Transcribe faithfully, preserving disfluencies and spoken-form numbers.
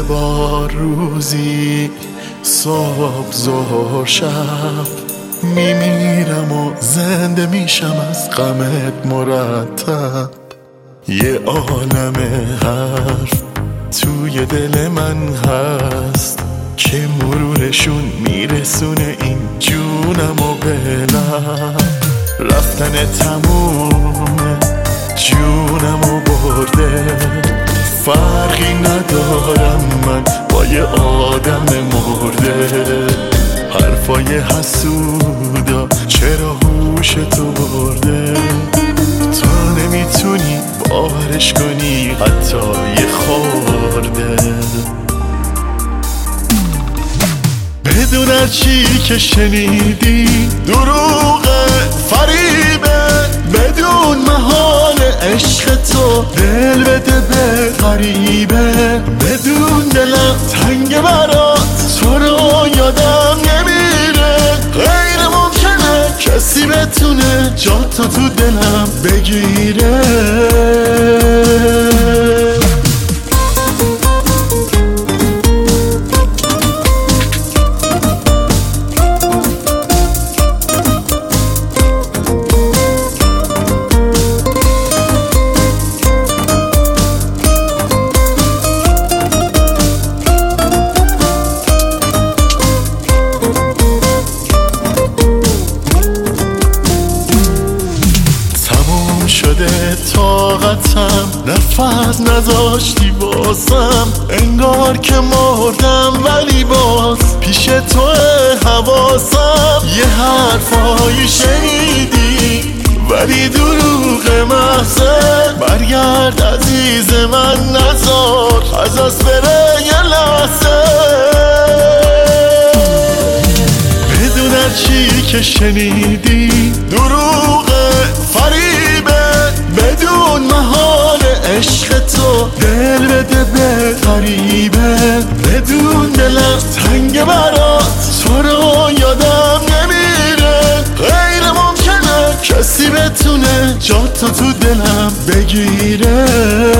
بار روزی صبح ظهر شب میمیرم و زنده میشم از غمت مرتب. یه عالم حرف توی دل من هست که مرورشون میرسونه این جونم و بلم. رفتن تمومه جونم و برده، فرقی ندارم من با یه آدم مرده. حرفای حسودا چرا هوش تو برده، تو نمیتونی باورش کنی حتی یه خورده. بدون هر چی که شنیدی دروغه فریبه، بدون محال عشق تو دل بده به غریبه. بدون دلم تنگ برات تو رو یادم نمیره، غیر ممکنه کسی بتونه جا تو تو دلم بگیره. شده طاقتم، نفس نذاشتی بازم، انگار که مردم ولی باز پیش تو حواسم. یه حرفایی شنیدی ولی دروغ محضه، برگرد عزیز من نذار از از بره یه لحظه. بدون هر چی که شنیدی دروغه فریبه، بدون محال عشق تو دل بده به غریبه. بدون دلم تنگ برات تو رو یادم نمیره، غیر ممکنه کسی بتونه جا تو تو دلم بگیره.